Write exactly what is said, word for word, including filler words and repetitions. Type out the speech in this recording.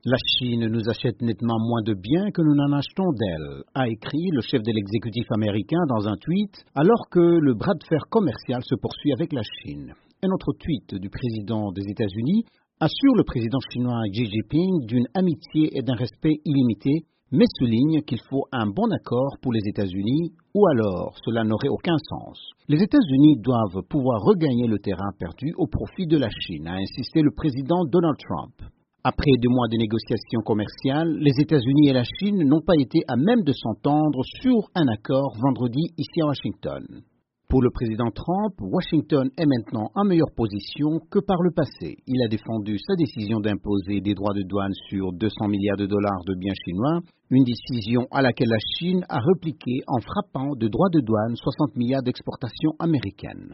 La Chine nous achète nettement moins de biens que nous n'en achetons d'elle, a écrit le chef de l'exécutif américain dans un tweet, alors que le bras de fer commercial se poursuit avec la Chine. Un autre tweet du président des États-Unis assure le président chinois Xi Jinping d'une amitié et d'un respect illimités, mais souligne qu'il faut un bon accord pour les États-Unis, ou alors cela n'aurait aucun sens. Les États-Unis doivent pouvoir regagner le terrain perdu au profit de la Chine, a insisté le président Donald Trump. Après deux mois de négociations commerciales, les États-Unis et la Chine n'ont pas été à même de s'entendre sur un accord vendredi ici à Washington. Pour le président Trump, Washington est maintenant en meilleure position que par le passé. Il a défendu sa décision d'imposer des droits de douane sur deux cents milliards de dollars de biens chinois, une décision à laquelle la Chine a répliqué en frappant de droits de douane soixante milliards d'exportations américaines.